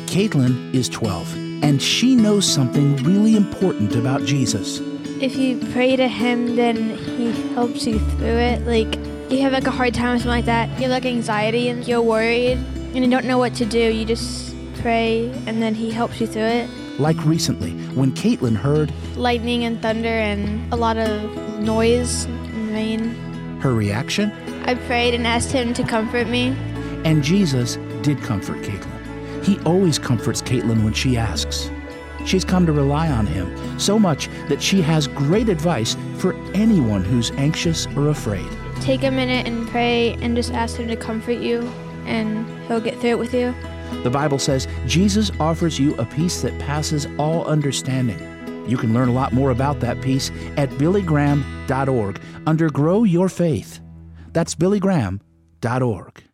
Caitlin is 12, and she knows something really important about Jesus. If you pray to him, then he helps you through it. Like, you have like a hard time or something like that. You have like anxiety and you're worried and you don't know what to do. You just pray and then he helps you through it. Like recently, when Caitlin heard Lightning and thunder and a lot of noise and rain. her reaction, I prayed and asked him to comfort me. and Jesus did comfort Caitlin. He always comforts Caitlin when she asks. She's come to rely on him so much that she has great advice for anyone who's anxious or afraid. Take a minute and pray and just ask him to comfort you, and he'll get through it with you. The Bible says Jesus offers you a peace that passes all understanding. You can learn a lot more about that peace at billygraham.org under Grow Your Faith. That's billygraham.org.